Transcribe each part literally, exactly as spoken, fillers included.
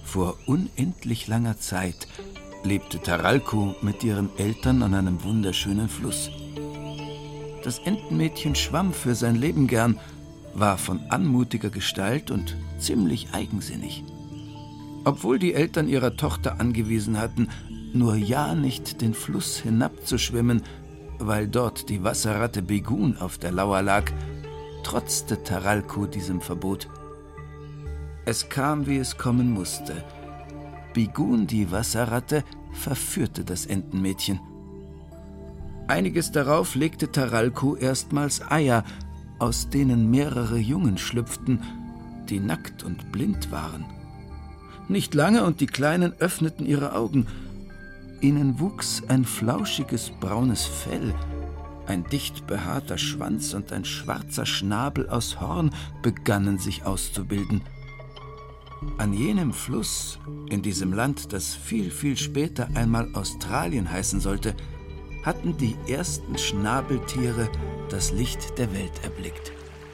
Vor unendlich langer Zeit lebte Taralco mit ihren Eltern an einem wunderschönen Fluss. Das Entenmädchen schwamm für sein Leben gern, war von anmutiger Gestalt und ziemlich eigensinnig. Obwohl die Eltern ihrer Tochter angewiesen hatten, nur ja nicht den Fluss hinabzuschwimmen, weil dort die Wasserratte Begun auf der Lauer lag, trotzte Taralco diesem Verbot. Es kam, wie es kommen musste. Begun, die Wasserratte, verführte das Entenmädchen. Einiges darauf legte Taralco erstmals Eier, aus denen mehrere Jungen schlüpften, die nackt und blind waren. Nicht lange und die Kleinen öffneten ihre Augen. Ihnen wuchs ein flauschiges braunes Fell, ein dicht behaarter Schwanz und ein schwarzer Schnabel aus Horn begannen sich auszubilden. An jenem Fluss, in diesem Land, das viel, viel später einmal Australien heißen sollte, hatten die ersten Schnabeltiere das Licht der Welt erblickt.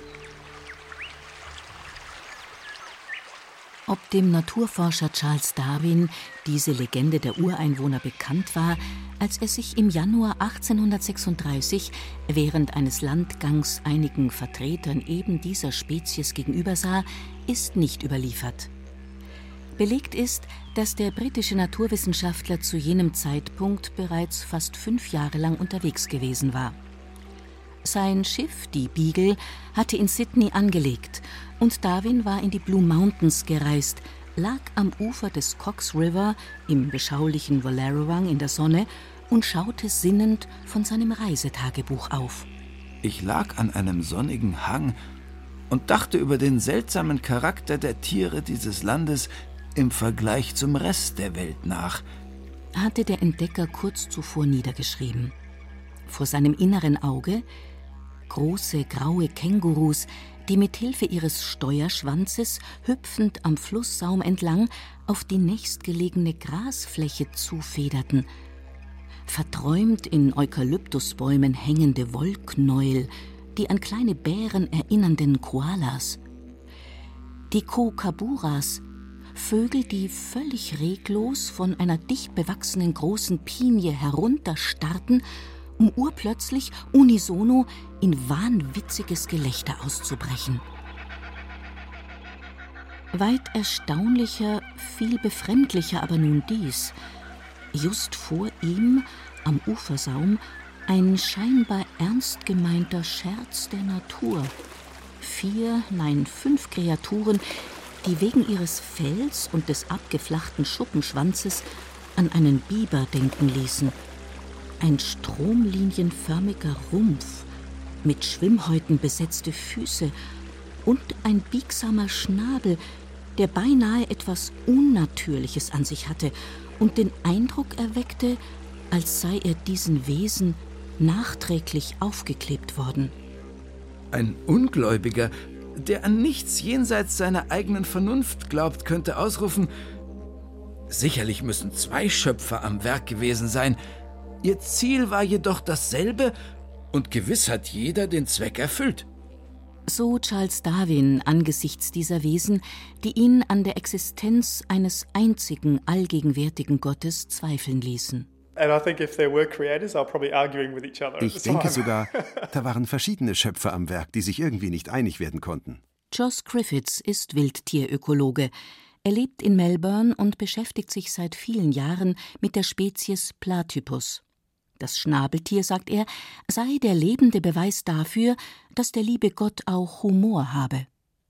Ob dem Naturforscher Charles Darwin diese Legende der Ureinwohner bekannt war, als er sich im Januar achtzehnhundertsechsunddreißig während eines Landgangs einigen Vertretern eben dieser Spezies gegenübersah, ist nicht überliefert. Belegt ist, dass der britische Naturwissenschaftler zu jenem Zeitpunkt bereits fast fünf Jahre lang unterwegs gewesen war. Sein Schiff, die Beagle, hatte in Sydney angelegt und Darwin war in die Blue Mountains gereist, lag am Ufer des Cox River im beschaulichen Wallerawang in der Sonne und schaute sinnend von seinem Reisetagebuch auf. Ich lag an einem sonnigen Hang und dachte über den seltsamen Charakter der Tiere dieses Landes im Vergleich zum Rest der Welt nach, hatte der Entdecker kurz zuvor niedergeschrieben. Vor seinem inneren Auge große graue Kängurus, die mit Hilfe ihres Steuerschwanzes hüpfend am Flusssaum entlang auf die nächstgelegene Grasfläche zufederten. Verträumt in Eukalyptusbäumen hängende Wollknäuel, die an kleine Bären erinnernden Koalas. Die Kookaburras, Vögel, die völlig reglos von einer dicht bewachsenen großen Pinie herunterstarrten, um urplötzlich unisono in wahnwitziges Gelächter auszubrechen. Weit erstaunlicher, viel befremdlicher aber nun dies: Just vor ihm, am Ufersaum, ein scheinbar ernst gemeinter Scherz der Natur. Vier, nein, fünf Kreaturen, die wegen ihres Fells und des abgeflachten Schuppenschwanzes an einen Biber denken ließen. Ein stromlinienförmiger Rumpf, mit Schwimmhäuten besetzte Füße und ein biegsamer Schnabel, der beinahe etwas Unnatürliches an sich hatte und den Eindruck erweckte, als sei er diesen Wesen nachträglich aufgeklebt worden. Ein Ungläubiger, der an nichts jenseits seiner eigenen Vernunft glaubt, könnte ausrufen: Sicherlich müssen zwei Schöpfer am Werk gewesen sein. Ihr Ziel war jedoch dasselbe und gewiss hat jeder den Zweck erfüllt. So Charles Darwin angesichts dieser Wesen, die ihn an der Existenz eines einzigen allgegenwärtigen Gottes zweifeln ließen. Ich denke sogar, da waren verschiedene Schöpfer am Werk, die sich irgendwie nicht einig werden konnten. Jos Griffiths ist Wildtierökologe. Er lebt in Melbourne und beschäftigt sich seit vielen Jahren mit der Spezies Platypus. Das Schnabeltier, sagt er, sei der lebende Beweis dafür, dass der liebe Gott auch Humor habe.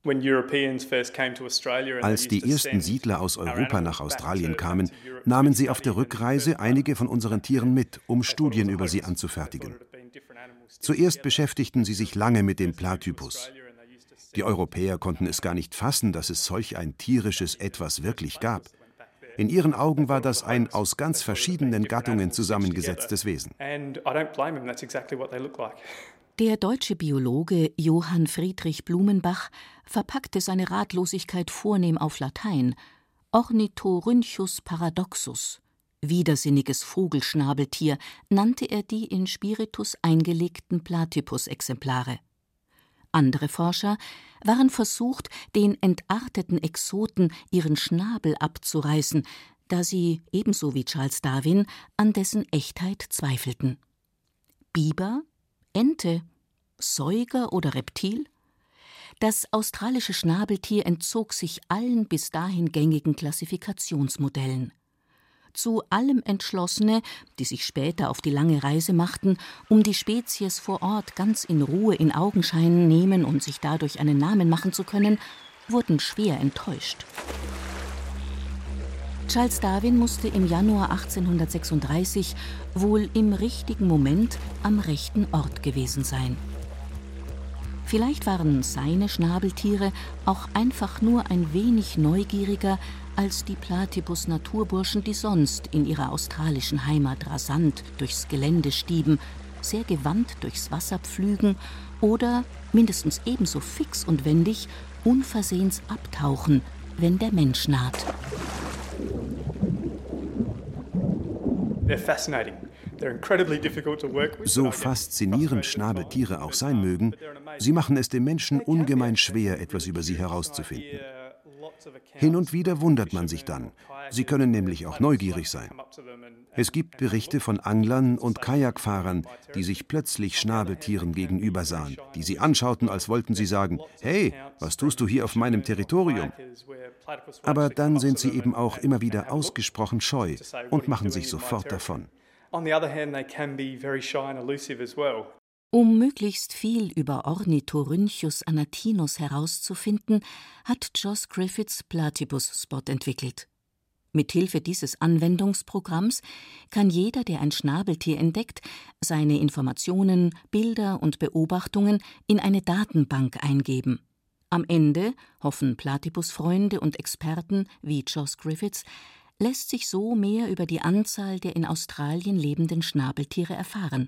Als die ersten Siedler aus Europa nach Australien kamen, nahmen sie auf der Rückreise einige von unseren Tieren mit, um Studien über sie anzufertigen. Zuerst beschäftigten sie sich lange mit dem Platypus. Die Europäer konnten es gar nicht fassen, dass es solch ein tierisches Etwas wirklich gab. In ihren Augen war das ein aus ganz verschiedenen Gattungen zusammengesetztes Wesen. Der deutsche Biologe Johann Friedrich Blumenbach verpackte seine Ratlosigkeit vornehm auf Latein: Ornithorhynchus paradoxus. Widersinniges Vogelschnabeltier nannte er die in Spiritus eingelegten Platypus-Exemplare. Andere Forscher waren versucht, den entarteten Exoten ihren Schnabel abzureißen, da sie, ebenso wie Charles Darwin, an dessen Echtheit zweifelten. Biber? Ente? Säuger oder Reptil? Das australische Schnabeltier entzog sich allen bis dahin gängigen Klassifikationsmodellen. Zu allem Entschlossene, die sich später auf die lange Reise machten, um die Spezies vor Ort ganz in Ruhe in Augenschein nehmen und sich dadurch einen Namen machen zu können, wurden schwer enttäuscht. Charles Darwin musste im Januar achtzehnhundertsechsunddreißig wohl im richtigen Moment am rechten Ort gewesen sein. Vielleicht waren seine Schnabeltiere auch einfach nur ein wenig neugieriger als die Platypus-Naturburschen, die sonst in ihrer australischen Heimat rasant durchs Gelände stieben, sehr gewandt durchs Wasser pflügen oder, mindestens ebenso fix und wendig, unversehens abtauchen, wenn der Mensch naht. So faszinierend Schnabeltiere auch sein mögen, sie machen es dem Menschen ungemein schwer, etwas über sie herauszufinden. Hin und wieder wundert man sich dann. Sie können nämlich auch neugierig sein. Es gibt Berichte von Anglern und Kajakfahrern, die sich plötzlich Schnabeltieren gegenüber sahen, die sie anschauten, als wollten sie sagen: Hey, was tust du hier auf meinem Territorium? Aber dann sind sie eben auch immer wieder ausgesprochen scheu und machen sich sofort davon. Um möglichst viel über Ornithorhynchus anatinus herauszufinden, hat Josh Griffiths Platypus Spot entwickelt. Mithilfe dieses Anwendungsprogramms kann jeder, der ein Schnabeltier entdeckt, seine Informationen, Bilder und Beobachtungen in eine Datenbank eingeben. Am Ende, hoffen Platypus-Freunde und Experten wie Josh Griffiths, lässt sich so mehr über die Anzahl der in Australien lebenden Schnabeltiere erfahren.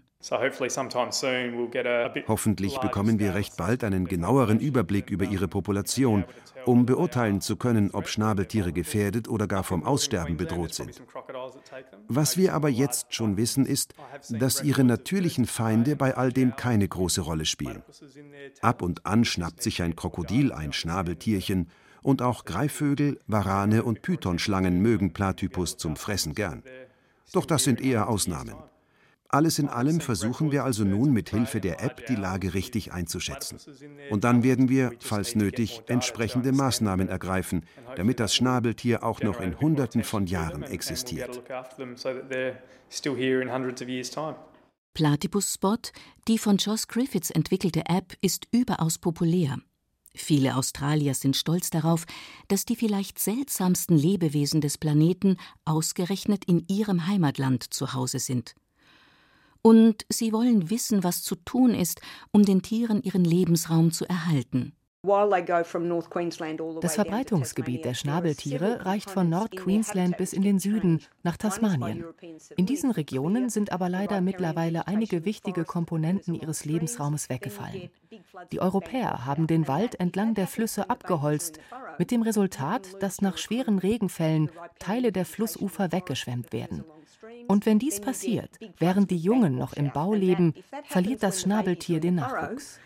Hoffentlich bekommen wir recht bald einen genaueren Überblick über ihre Population, um beurteilen zu können, ob Schnabeltiere gefährdet oder gar vom Aussterben bedroht sind. Was wir aber jetzt schon wissen, ist, dass ihre natürlichen Feinde bei all dem keine große Rolle spielen. Ab und an schnappt sich ein Krokodil ein Schnabeltierchen, und auch Greifvögel, Warane und Pythonschlangen mögen Platypus zum Fressen gern. Doch das sind eher Ausnahmen. Alles in allem versuchen wir also nun mit Hilfe der App die Lage richtig einzuschätzen. Und dann werden wir, falls nötig, entsprechende Maßnahmen ergreifen, damit das Schnabeltier auch noch in Hunderten von Jahren existiert. Platypus Spot, die von Josh Griffiths entwickelte App, ist überaus populär. Viele Australier sind stolz darauf, dass die vielleicht seltsamsten Lebewesen des Planeten ausgerechnet in ihrem Heimatland zu Hause sind. Und sie wollen wissen, was zu tun ist, um den Tieren ihren Lebensraum zu erhalten. Das Verbreitungsgebiet der Schnabeltiere reicht von Nord-Queensland bis in den Süden, nach Tasmanien. In diesen Regionen sind aber leider mittlerweile einige wichtige Komponenten ihres Lebensraumes weggefallen. Die Europäer haben den Wald entlang der Flüsse abgeholzt, mit dem Resultat, dass nach schweren Regenfällen Teile der Flussufer weggeschwemmt werden. Und wenn dies passiert, während die Jungen noch im Bau leben, verliert das Schnabeltier den Nachwuchs.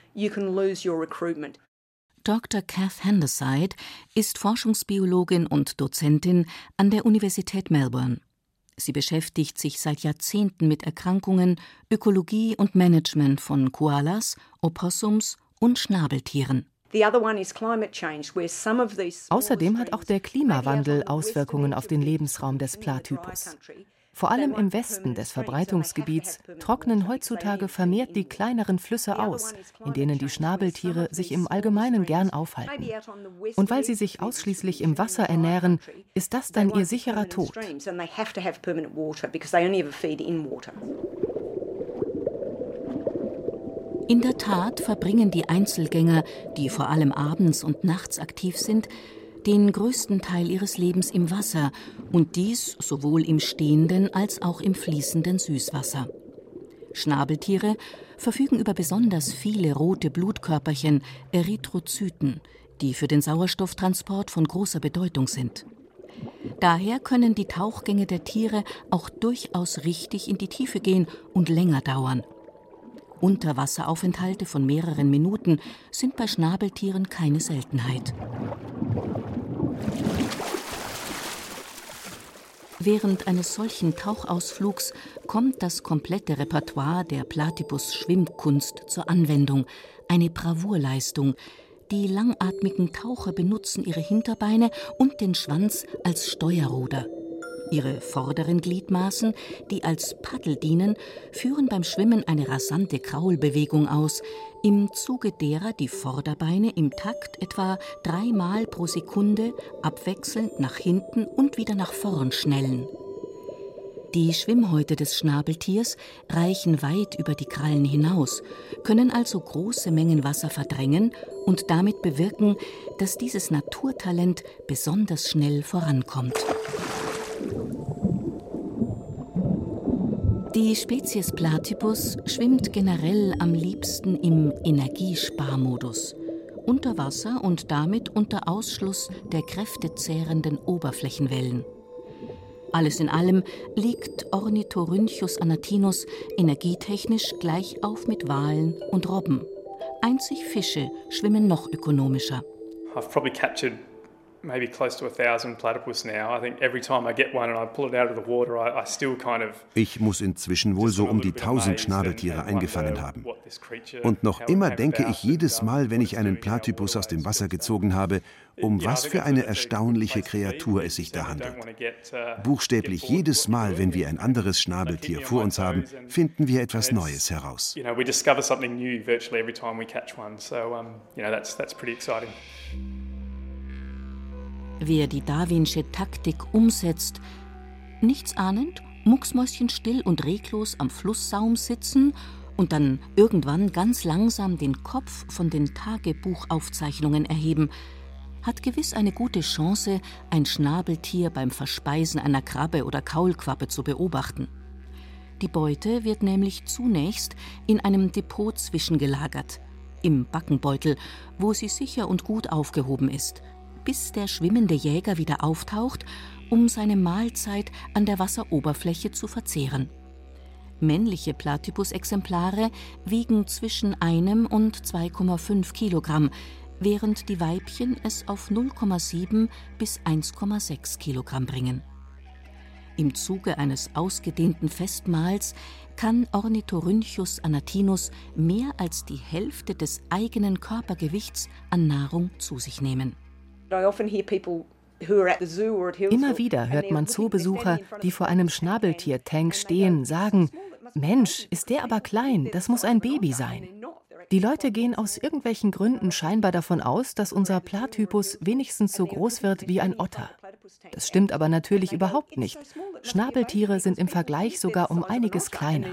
Doktor Kath Handasyde ist Forschungsbiologin und Dozentin an der Universität Melbourne. Sie beschäftigt sich seit Jahrzehnten mit Erkrankungen, Ökologie und Management von Koalas, Opossums und Schnabeltieren. Außerdem hat auch der Klimawandel Auswirkungen auf den Lebensraum des Platypus. Vor allem im Westen des Verbreitungsgebiets trocknen heutzutage vermehrt die kleineren Flüsse aus, in denen die Schnabeltiere sich im Allgemeinen gern aufhalten. Und weil sie sich ausschließlich im Wasser ernähren, ist das dann ihr sicherer Tod. In der Tat verbringen die Einzelgänger, die vor allem abends und nachts aktiv sind, den größten Teil ihres Lebens im Wasser, und dies sowohl im stehenden als auch im fließenden Süßwasser. Schnabeltiere verfügen über besonders viele rote Blutkörperchen, Erythrozyten, die für den Sauerstofftransport von großer Bedeutung sind. Daher können die Tauchgänge der Tiere auch durchaus richtig in die Tiefe gehen und länger dauern. Unterwasseraufenthalte von mehreren Minuten sind bei Schnabeltieren keine Seltenheit. Während eines solchen Tauchausflugs kommt das komplette Repertoire der Platypus-Schwimmkunst zur Anwendung, eine Bravourleistung. Die langatmigen Taucher benutzen ihre Hinterbeine und den Schwanz als Steuerruder. Ihre vorderen Gliedmaßen, die als Paddel dienen, führen beim Schwimmen eine rasante Kraulbewegung aus, im Zuge derer die Vorderbeine im Takt etwa dreimal pro Sekunde abwechselnd nach hinten und wieder nach vorn schnellen. Die Schwimmhäute des Schnabeltiers reichen weit über die Krallen hinaus, können also große Mengen Wasser verdrängen und damit bewirken, dass dieses Naturtalent besonders schnell vorankommt. Die Spezies Platypus schwimmt generell am liebsten im Energiesparmodus, unter Wasser und damit unter Ausschluss der kräftezehrenden Oberflächenwellen. Alles in allem liegt Ornithorhynchus anatinus energietechnisch gleich auf mit Walen und Robben. Einzig Fische schwimmen noch ökonomischer. I've probably captured maybe close to a thousand platypus now. I think every time I get one and I pull it out of the water, I, I still kind of. Ich muss inzwischen wohl so um die tausend Schnabeltiere eingefangen haben. Und noch immer denke ich jedes Mal, wenn ich einen Platypus aus dem Wasser gezogen habe, um was für eine erstaunliche Kreatur es sich da handelt. Buchstäblich jedes Mal, wenn wir ein anderes Schnabeltier vor uns haben, finden wir etwas Neues heraus. You know, we discover something new virtually every time we catch one. So, um, you know, that's that's pretty exciting. Wer die darwinsche Taktik umsetzt, nichts ahnend, mucksmäuschenstill und reglos am Flusssaum sitzen und dann irgendwann ganz langsam den Kopf von den Tagebuchaufzeichnungen erheben, hat gewiss eine gute Chance, ein Schnabeltier beim Verspeisen einer Krabbe oder Kaulquappe zu beobachten. Die Beute wird nämlich zunächst in einem Depot zwischengelagert, im Backenbeutel, wo sie sicher und gut aufgehoben ist, bis der schwimmende Jäger wieder auftaucht, um seine Mahlzeit an der Wasseroberfläche zu verzehren. Männliche Platypus-Exemplare wiegen zwischen einem und zwei Komma fünf Kilogramm, während die Weibchen es auf null Komma sieben bis eins Komma sechs Kilogramm bringen. Im Zuge eines ausgedehnten Festmahls kann Ornithorhynchus anatinus mehr als die Hälfte des eigenen Körpergewichts an Nahrung zu sich nehmen. Immer wieder hört man Zoobesucher, die vor einem Schnabeltier-Tank stehen, sagen: Mensch, ist der aber klein, das muss ein Baby sein. Die Leute gehen aus irgendwelchen Gründen scheinbar davon aus, dass unser Platypus wenigstens so groß wird wie ein Otter. Das stimmt aber natürlich überhaupt nicht. Schnabeltiere sind im Vergleich sogar um einiges kleiner.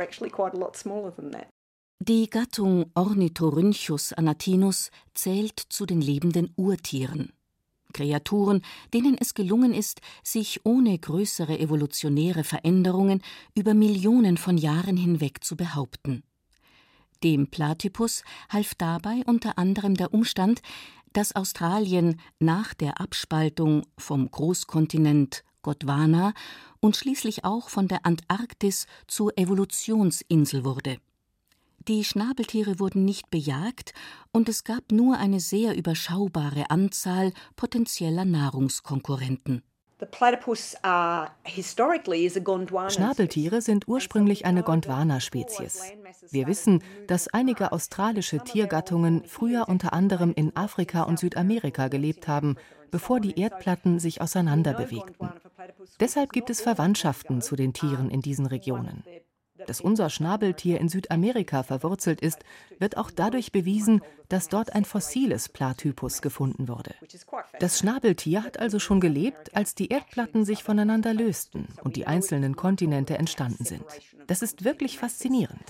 Die Gattung Ornithorhynchus anatinus zählt zu den lebenden Urtieren. Kreaturen, denen es gelungen ist, sich ohne größere evolutionäre Veränderungen über Millionen von Jahren hinweg zu behaupten. Dem Platypus half dabei unter anderem der Umstand, dass Australien nach der Abspaltung vom Großkontinent Gondwana und schließlich auch von der Antarktis zur Evolutionsinsel wurde. Die Schnabeltiere wurden nicht bejagt und es gab nur eine sehr überschaubare Anzahl potenzieller Nahrungskonkurrenten. Schnabeltiere sind ursprünglich eine Gondwana-Spezies. Wir wissen, dass einige australische Tiergattungen früher unter anderem in Afrika und Südamerika gelebt haben, bevor die Erdplatten sich auseinanderbewegten. Deshalb gibt es Verwandtschaften zu den Tieren in diesen Regionen. Dass unser Schnabeltier in Südamerika verwurzelt ist, wird auch dadurch bewiesen, dass dort ein fossiles Platypus gefunden wurde. Das Schnabeltier hat also schon gelebt, als die Erdplatten sich voneinander lösten und die einzelnen Kontinente entstanden sind. Das ist wirklich faszinierend.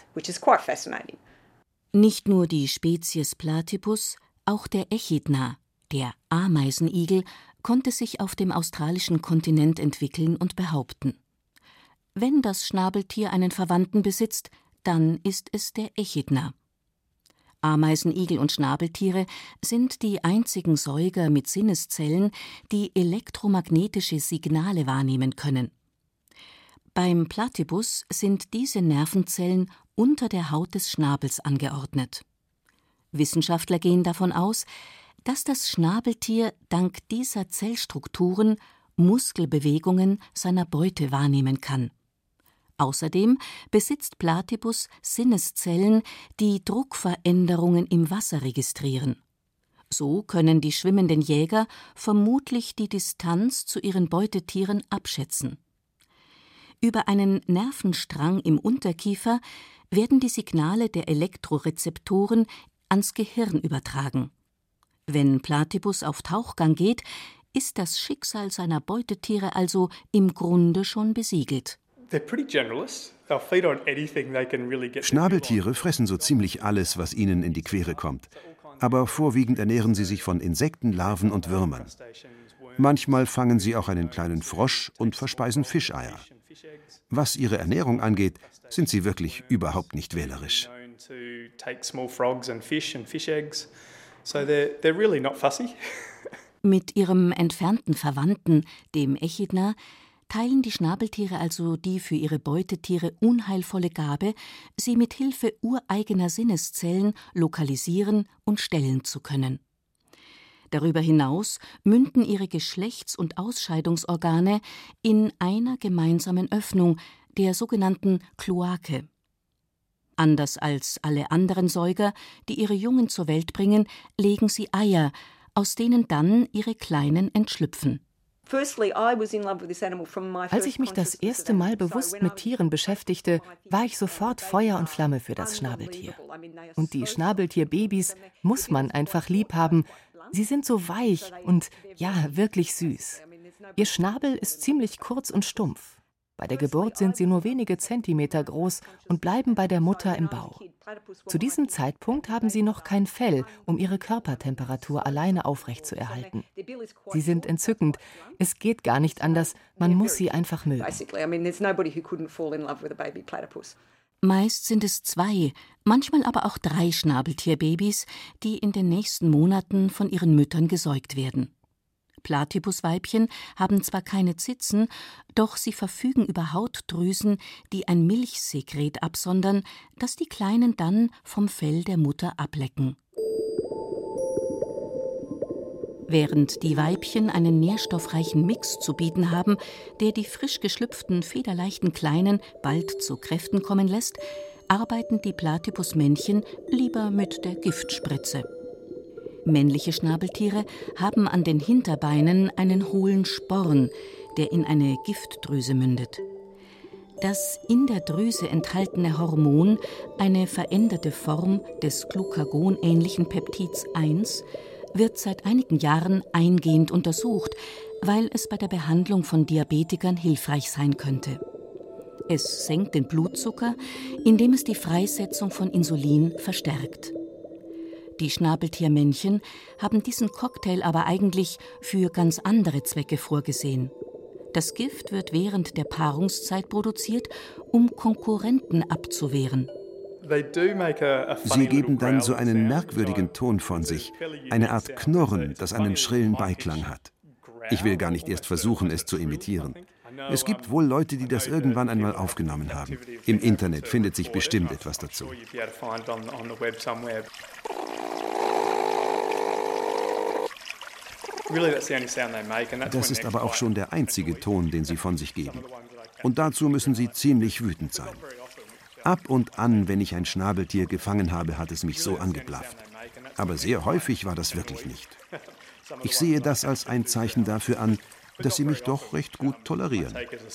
Nicht nur die Spezies Platypus, auch der Echidna, der Ameisenigel, konnte sich auf dem australischen Kontinent entwickeln und behaupten. Wenn das Schnabeltier einen Verwandten besitzt, dann ist es der Echidna. Ameisenigel und Schnabeltiere sind die einzigen Säuger mit Sinneszellen, die elektromagnetische Signale wahrnehmen können. Beim Platypus sind diese Nervenzellen unter der Haut des Schnabels angeordnet. Wissenschaftler gehen davon aus, dass das Schnabeltier dank dieser Zellstrukturen Muskelbewegungen seiner Beute wahrnehmen kann. Außerdem besitzt Platypus Sinneszellen, die Druckveränderungen im Wasser registrieren. So können die schwimmenden Jäger vermutlich die Distanz zu ihren Beutetieren abschätzen. Über einen Nervenstrang im Unterkiefer werden die Signale der Elektrorezeptoren ans Gehirn übertragen. Wenn Platypus auf Tauchgang geht, ist das Schicksal seiner Beutetiere also im Grunde schon besiegelt. Schnabeltiere fressen so ziemlich alles, was ihnen in die Quere kommt. Aber vorwiegend ernähren sie sich von Insekten, Larven und Würmern. Manchmal fangen sie auch einen kleinen Frosch und verspeisen Fischeier. Was ihre Ernährung angeht, sind sie wirklich überhaupt nicht wählerisch. Mit ihrem entfernten Verwandten, dem Echidna, teilen die Schnabeltiere also die für ihre Beutetiere unheilvolle Gabe, sie mit Hilfe ureigener Sinneszellen lokalisieren und stellen zu können. Darüber hinaus münden ihre Geschlechts- und Ausscheidungsorgane in einer gemeinsamen Öffnung, der sogenannten Kloake. Anders als alle anderen Säuger, die ihre Jungen zur Welt bringen, legen sie Eier, aus denen dann ihre Kleinen entschlüpfen. Als ich mich das erste Mal bewusst mit Tieren beschäftigte, war ich sofort Feuer und Flamme für das Schnabeltier. Und die Schnabeltierbabys muss man einfach lieb haben. Sie sind so weich und, ja, wirklich süß. Ihr Schnabel ist ziemlich kurz und stumpf. Bei der Geburt sind sie nur wenige Zentimeter groß und bleiben bei der Mutter im Bauch. Zu diesem Zeitpunkt haben sie noch kein Fell, um ihre Körpertemperatur alleine aufrechtzuerhalten. Sie sind entzückend. Es geht gar nicht anders. Man muss sie einfach mögen. Meist sind es zwei, manchmal aber auch drei Schnabeltierbabys, die in den nächsten Monaten von ihren Müttern gesäugt werden. Platypusweibchen haben zwar keine Zitzen, doch sie verfügen über Hautdrüsen, die ein Milchsekret absondern, das die Kleinen dann vom Fell der Mutter ablecken. Während die Weibchen einen nährstoffreichen Mix zu bieten haben, der die frisch geschlüpften, federleichten Kleinen bald zu Kräften kommen lässt, arbeiten die Platypusmännchen lieber mit der Giftspritze. Männliche Schnabeltiere haben an den Hinterbeinen einen hohlen Sporn, der in eine Giftdrüse mündet. Das in der Drüse enthaltene Hormon, eine veränderte Form des Glucagon-ähnlichen Peptids eins, wird seit einigen Jahren eingehend untersucht, weil es bei der Behandlung von Diabetikern hilfreich sein könnte. Es senkt den Blutzucker, indem es die Freisetzung von Insulin verstärkt. Die Schnabeltiermännchen haben diesen Cocktail aber eigentlich für ganz andere Zwecke vorgesehen. Das Gift wird während der Paarungszeit produziert, um Konkurrenten abzuwehren. Sie geben dann so einen merkwürdigen Ton von sich, eine Art Knurren, das einen schrillen Beiklang hat. Ich will gar nicht erst versuchen, es zu imitieren. Es gibt wohl Leute, die das irgendwann einmal aufgenommen haben. Im Internet findet sich bestimmt etwas dazu. Das ist aber auch schon der einzige Ton, den sie von sich geben. Und dazu müssen sie ziemlich wütend sein. Ab und an, wenn ich ein Schnabeltier gefangen habe, hat es mich so angeblafft. Aber sehr häufig war das wirklich nicht. Ich sehe das als ein Zeichen dafür an, dass sie mich doch recht gut tolerieren.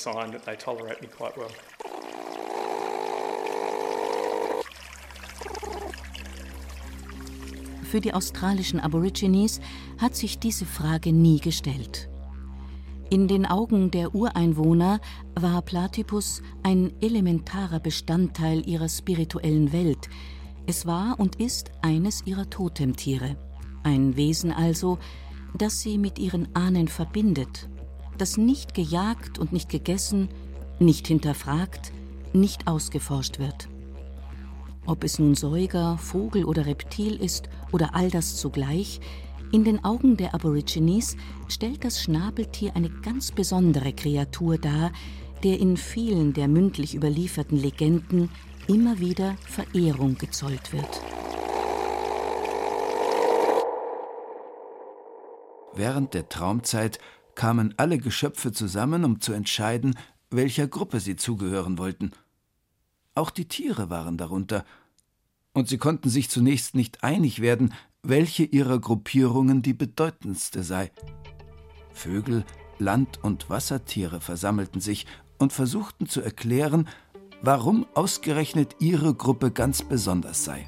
Für die australischen Aborigines hat sich diese Frage nie gestellt. In den Augen der Ureinwohner war Platypus ein elementarer Bestandteil ihrer spirituellen Welt. Es war und ist eines ihrer Totemtiere. Ein Wesen also, das sie mit ihren Ahnen verbindet, das nicht gejagt und nicht gegessen, nicht hinterfragt, nicht ausgeforscht wird. Ob es nun Säuger, Vogel oder Reptil ist oder all das zugleich, in den Augen der Aborigines stellt das Schnabeltier eine ganz besondere Kreatur dar, der in vielen der mündlich überlieferten Legenden immer wieder Verehrung gezollt wird. Während der Traumzeit kamen alle Geschöpfe zusammen, um zu entscheiden, welcher Gruppe sie zugehören wollten. Auch die Tiere waren darunter, und sie konnten sich zunächst nicht einig werden, welche ihrer Gruppierungen die bedeutendste sei. Vögel, Land- und Wassertiere versammelten sich und versuchten zu erklären, warum ausgerechnet ihre Gruppe ganz besonders sei.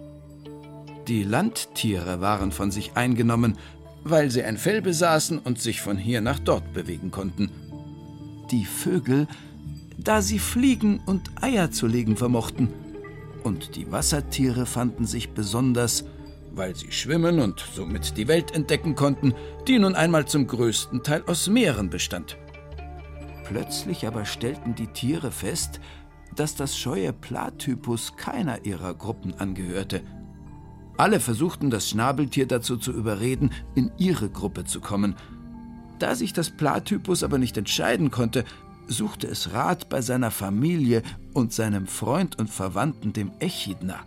Die Landtiere waren von sich eingenommen, weil sie ein Fell besaßen und sich von hier nach dort bewegen konnten. Die Vögel, da sie fliegen und Eier zu legen vermochten. Und die Wassertiere fanden sich besonders, weil sie schwimmen und somit die Welt entdecken konnten, die nun einmal zum größten Teil aus Meeren bestand. Plötzlich aber stellten die Tiere fest, dass das scheue Platypus keiner ihrer Gruppen angehörte. Alle versuchten, das Schnabeltier dazu zu überreden, in ihre Gruppe zu kommen. Da sich das Platypus aber nicht entscheiden konnte, suchte es Rat bei seiner Familie und seinem Freund und Verwandten, dem Echidna.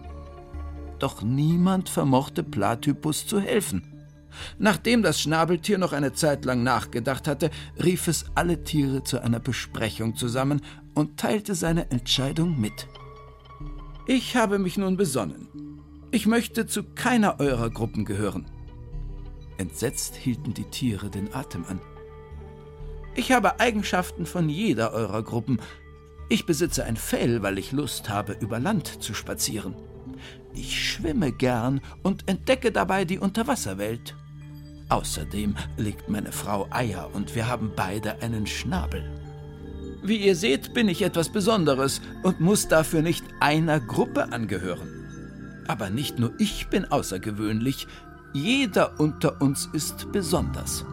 Doch niemand vermochte Platypus zu helfen. Nachdem das Schnabeltier noch eine Zeit lang nachgedacht hatte, rief es alle Tiere zu einer Besprechung zusammen und teilte seine Entscheidung mit. »Ich habe mich nun besonnen. Ich möchte zu keiner eurer Gruppen gehören.« Entsetzt hielten die Tiere den Atem an. »Ich habe Eigenschaften von jeder eurer Gruppen. Ich besitze ein Fell, weil ich Lust habe, über Land zu spazieren. Ich schwimme gern und entdecke dabei die Unterwasserwelt. Außerdem legt meine Frau Eier und wir haben beide einen Schnabel. Wie ihr seht, bin ich etwas Besonderes und muss dafür nicht einer Gruppe angehören. Aber nicht nur ich bin außergewöhnlich, jeder unter uns ist besonders.«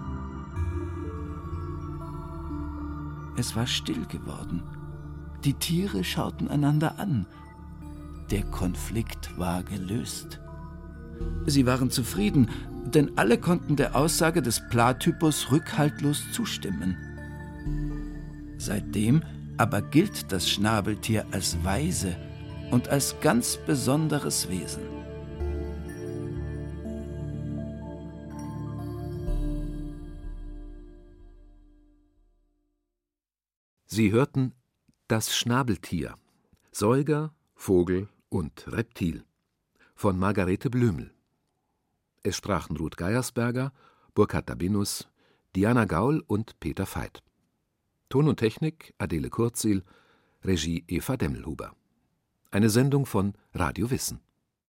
Es war still geworden. Die Tiere schauten einander an. Der Konflikt war gelöst. Sie waren zufrieden, denn alle konnten der Aussage des Platypus rückhaltlos zustimmen. Seitdem aber gilt das Schnabeltier als weise und als ganz besonderes Wesen. Sie hörten Das Schnabeltier, Säuger, Vogel und Reptil von Margarete Blümel. Es sprachen Ruth Geiersberger, Burkhard Dabinus, Diana Gaul und Peter Veit. Ton und Technik Adele Kurzil, Regie Eva Demmelhuber. Eine Sendung von Radio Wissen.